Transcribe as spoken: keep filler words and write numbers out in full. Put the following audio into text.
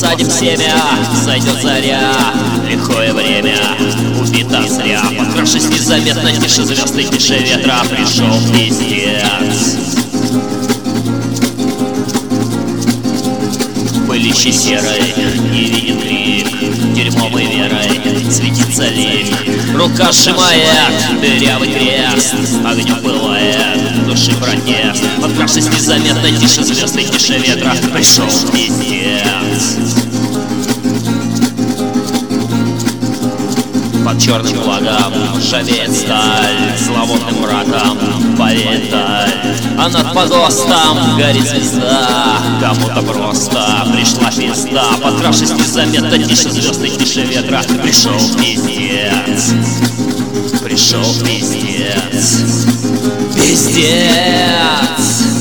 посадим семя, зайдет заря, лихое время убито зря. Подкравшись незаметно, тише звезд и тише ветра, пришел пиздец. Пылище серой не видит лик, дерьмовой верой светится лик. Рука сжимает дырявый крест, огнем пылает души протест. Подкравшись незаметно, тише звезд и тише ветра, пришел пиздец. Под черным флагом ржавеет сталь, зловонным мраком повеет даль. А над погостом горит звезда, кому-то просто пришла пизда. Подкравшись незаметно, тише звезд и тише ветра, пришел пиздец. Пришел пиздец. Пиздец.